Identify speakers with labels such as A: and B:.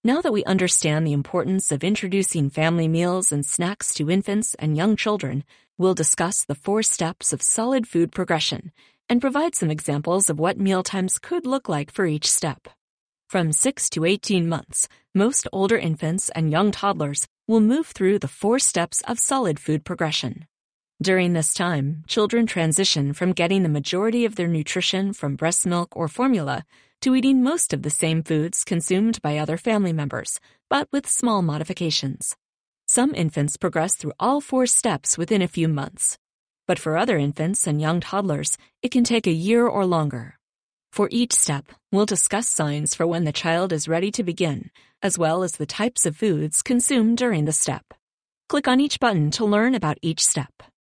A: Now that we understand the importance of introducing family meals and snacks to infants and young children, we'll discuss the 4 steps of solid food progression and provide some examples of what mealtimes could look like for each step. From 6 to 18 months, most older infants and young toddlers will move through the 4 steps of solid food progression. During this time, children transition from getting the majority of their nutrition from breast milk or formula to eating most of the same foods consumed by other family members, but with small modifications. Some infants progress through all 4 steps within a few months, but for other infants and young toddlers, it can take a year or longer. For each step, we'll discuss signs for when the child is ready to begin, as well as the types of foods consumed during the step. Click on each button to learn about each step.